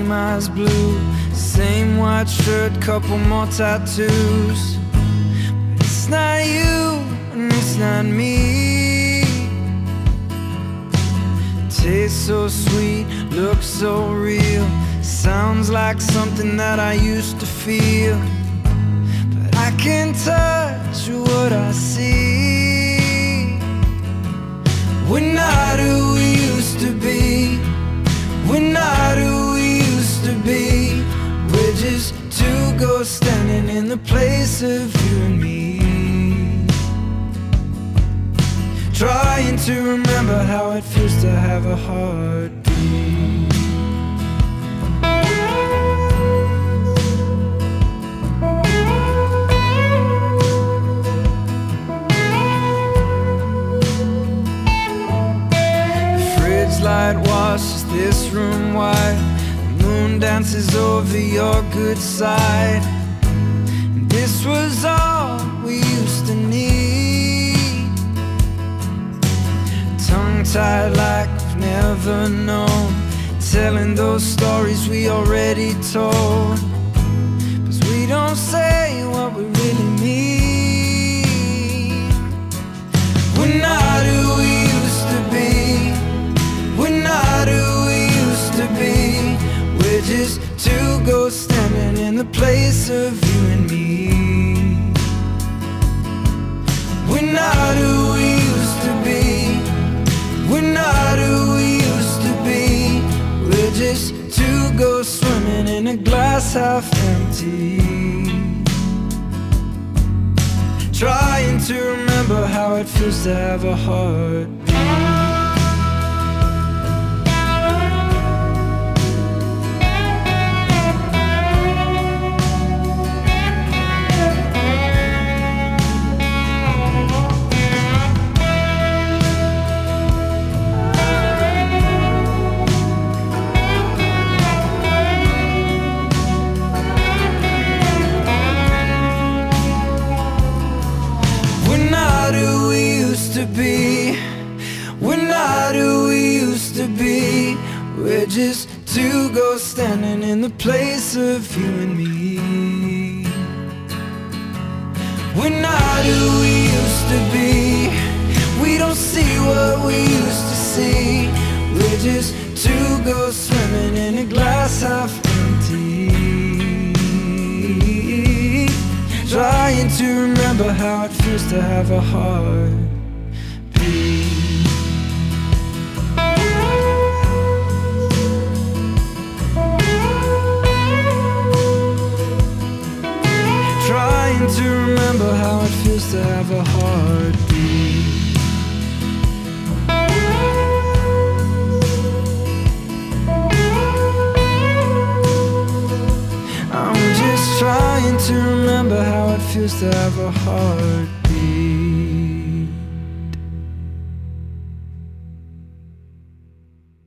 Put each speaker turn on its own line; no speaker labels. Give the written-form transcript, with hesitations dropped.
same eyes blue, same white shirt, couple more tattoos. But it's not you and it's not me. Tastes so sweet, looks so real, sounds like something that I used to feel. But I can't touch what I see. We're not who we used to be. We're not who we used to be. We're just two ghosts standing in the place of you and me. Trying to remember how it feels to have a heartbeat. The fridge light washes this room white. The moon dances over your good side. And this was all we used to need. Tongue-tied like we've never known, telling those stories we already told. 'Cause we don't say what we really mean. We're not who we used to be. We're not who we used to be. We're just two ghosts standing in the place of you and me. We're not who we used to be. We're not who we used to be. We're just two ghosts swimming in a glass half empty. Trying to remember how it feels to have a heart. Be. We're not who we used to be. We're just two ghosts standing in the place of you and me. We're not who we used to be. We don't see what we used to see. We're just two ghosts swimming in a glass half empty. Trying to remember how it feels to have a heart. Trying to remember how it feels to have a heartbeat. I'm just trying to remember how it feels to have a heartbeat.